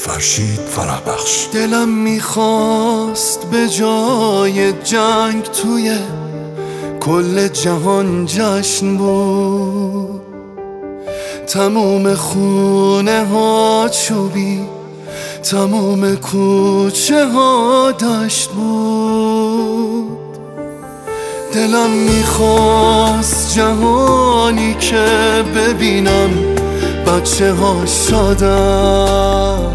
فرشید فرهبخش. دلم میخواست به جای جنگ توی کل جهان جشن بود، تموم خونه ها چوبی، تموم کوچه ها دشت بود. دلم میخواست جهانی که ببینم بچه ها شادن،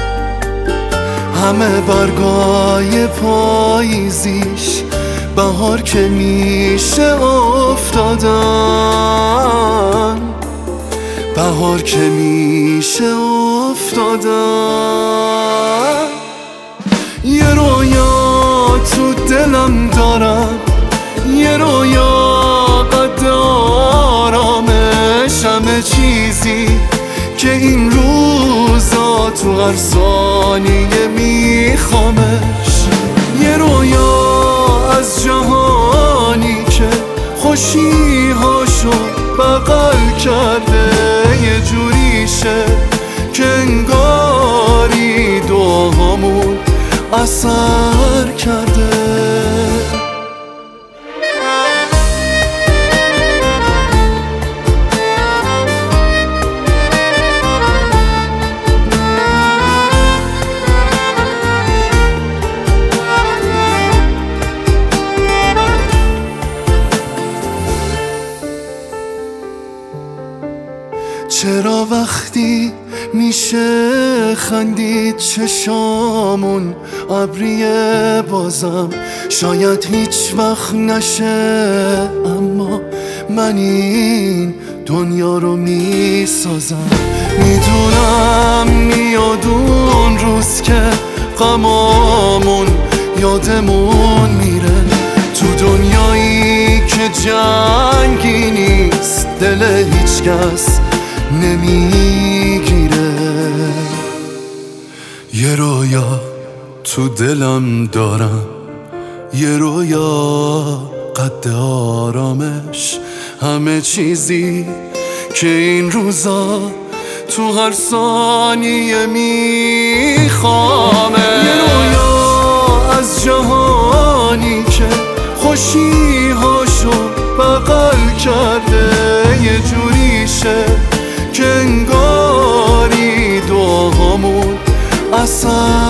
همه برگای پاییزیش بهار که میشه افتادن، بهار که میشه افتادن. یه رویا تو دلم دارم، یه رویا قد آرامش، همه چیزی که این روزا تو هر ثانیه میخوامش. یه رویا از جهانی که خوشی هاشو بغل کرده، یه جوریشه که انگاری دعامون اثر کرده. چرا وقتی میشه خندید چشامون ابریه بازم شاید هیچ وقت نشه، اما من این دنیا رو میسازم. میدونم میاد اون روز که غمامون یادمون میره، تو دنیایی که جنگی نیست دل هیچ کس نمیگیره. یه رویا تو دلم دارم، یه رویا قد آرامش، همه چیزی که این روزا تو هر ثانیه میخوامه. یه رویا از جهانی که خوشی هاشو بغل کرده، یه جوریشه که انگاری دعامون اثر